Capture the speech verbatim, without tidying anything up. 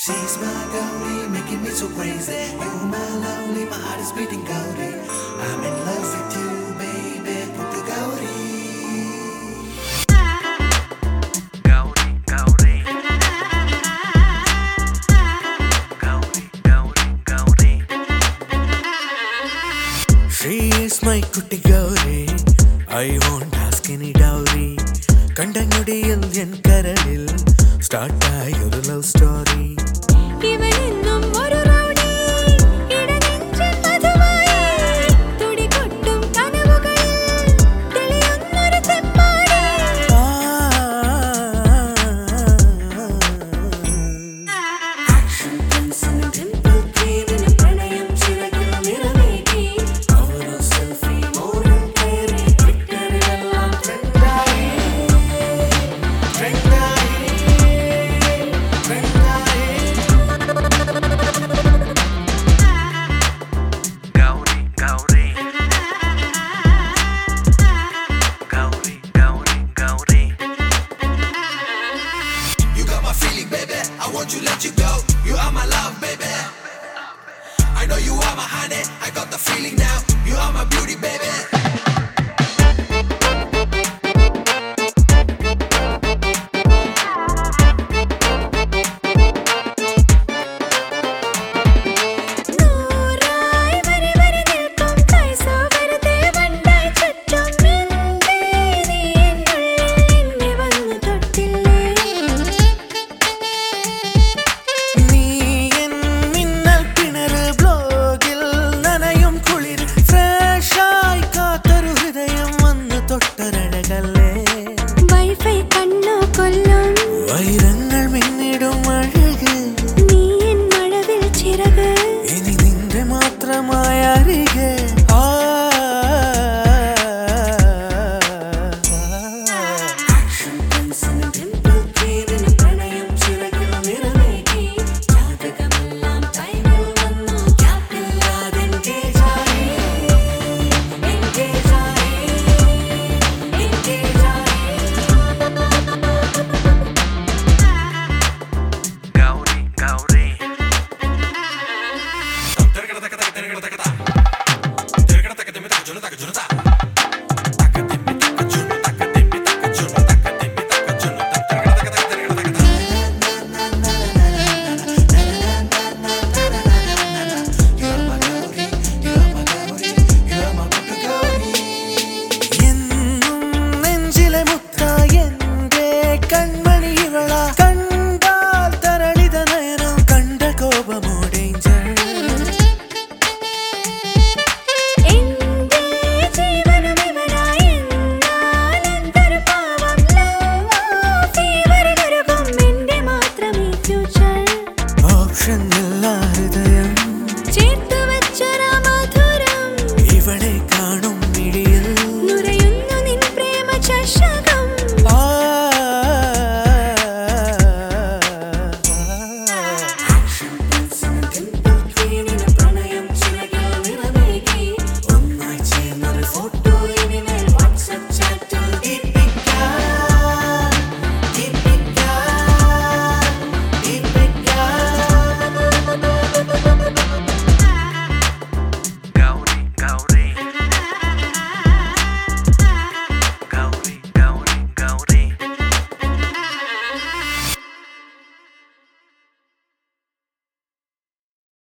She's my Gauri, making me so crazy. You my lovely, my heart is beating Gauri. I'm in love with you, baby, Puttu Gauri. Gauri, Gauri. Gauri, Gauri, Gauri. She is my kutti Gauri. I won't ask any dowry. കണ്ടങ്ങുടിയിൽ എൻ കരളിൽ സ്റ്റാർട്ടായ ഒരു love story. ഇവനെന്നും ഒരു rowdy ഇടനെഞ്ചിൽ മധുമായി തുടികൊട്ടും കനവുകളിൽ തെളിയുന്നൊരു തെമ്മാടി. Action പ്രിൻസിന് Dimple ക്വീനിന് പ്രണയം ചിറകിൽ നിറവേറ്റി ഓരോ സെൽഫി മോറും കയറി ട്വിറ്ററിലെല്ലാം ട്രെൻഡായി ട്രെൻഡായി ട്രെൻഡായി. Gauri, Gauri. Gauri, Gauri, Gauri. You got my feeling, baby. I want you, let you go. You are my love, baby. I know you are my honey. I got the feeling now. You are my beauty, baby. നൂറായി വരി വരി നിൽക്കും കൈസോ വെറുതെ വണ്ടായി ചുറ്റും മിണ്ടേ നീ എന്നുള്ളിൽ എന്നെ വന്നു തൊട്ടില്ലേ. നീ എൻ മിന്നൽ പിണറ് ബ്ലോഗിൽ നനയും കുളിർ ഫ്രഷായി കാത്തൊരു ഹൃദയം വന്ന് തൊട്ടൊരഴകല്ലേ. വൈഫൈ കണ്ണു കൊല്ലും വൈരങ്ങൾ മിന്നിടും അഴക് നീ എൻ മഴവിൽ ചിറക്. ഇനി നിന്റെ മാത്രമായ അരികെ. ആ ആക്ഷൻ പ്രിൻസിന് ഡിംപിൾ ക്വീനിന് പ്രണയം ചിറകിൽ നിറവേറ്റി ജാതകമെല്ലാം ടൈമിൽ വന്നു ഗ്യാപ്പില്ലാതെ എൻഗേജായി എൻഗേജായി എൻഗേജായി. Gauri, Gauri. You are my Gauri, you are my Gauri, you are my Puttu Gauri. എന്നും നെഞ്ചിലെ മുത്തായി എന്റെ കൺമണി ഇവള. കണ്ടാൽ തരളിത നയനം കണ്ട കോപമോ ഡേഞ്ചർ. എന്റെ ജീവനും ഇവനായി എന്നാൽ എന്തൊരു പാവം ലവ് ഫീവറിലൊരുകും എന്റെ മാത്രം ഈ ഫ്യൂച്ചർ. ഓപ്ഷൻ ഇല്ല ഹൃദയം ചേർത്തു വെച്ചൊരാ